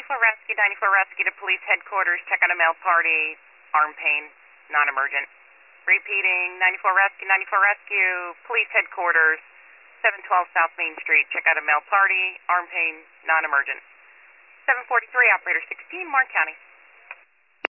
94 Rescue to police headquarters. Check out a male party. Arm pain, non-emergent. Repeating, 94 Rescue, police headquarters, 712 South Main Street. Check out a male party. Arm pain, non-emergent. 743, operator 16, Martin County.